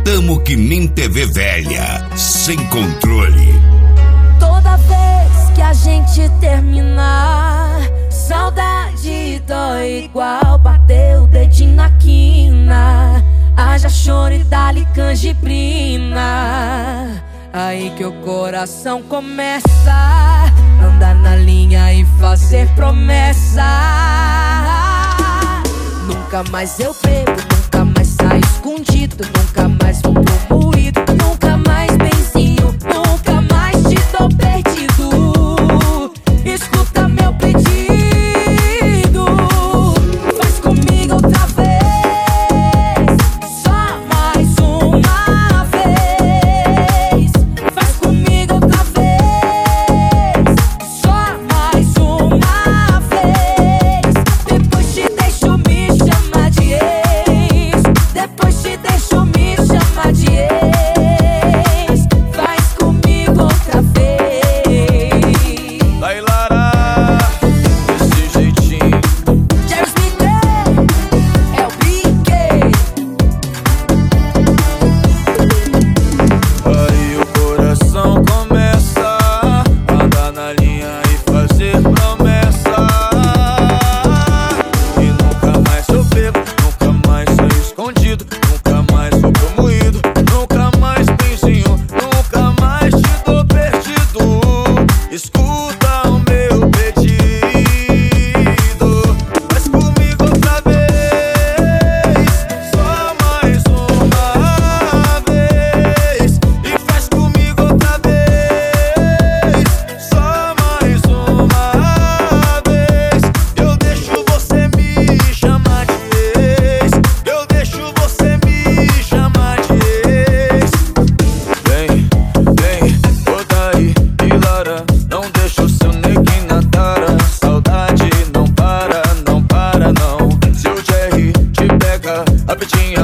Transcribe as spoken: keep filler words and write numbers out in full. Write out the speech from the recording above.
Tamo que nem T V velha, sem controle. Toda vez que a gente terminar, saudade dói igual bater o dedinho na quina. Haja choro e dá-lhe canjibrina. Aí que o coração começa a andar na linha e fazer promessa. Nunca mais eu bebo, nunca mais saio escondido, nunca mais vou pro moído, nunca mais benzinho, nunca mais te dou perdido. Escuta meu pedido, faz comigo outra vez, só mais uma vez. Faz comigo outra vez, só mais uma vez. Depois te deixo me chamar de ex, depois te deixo me chamar de ex. Faz comigo outra vez. Vai, Lara, desse jeitinho. James Smith é o Pique. Aí o coração começa a andar na linha e fazer promessa. E nunca mais eu bebo, nunca mais saio escondido, nunca mais vou pro moído, nunca mais benzinho, nunca mais te dou perdido. Escuta o meu pedido, faz comigo outra vez, só mais uma vez. E faz comigo outra vez, só mais uma vez. Eu deixo você me chamar de ex, eu deixo você me chamar de ex. Vem, vem, toda aí, e Lara, não deixa o seu neguinho na tara. Saudade não para, não para não. Se o Jerry te pega, a Betinha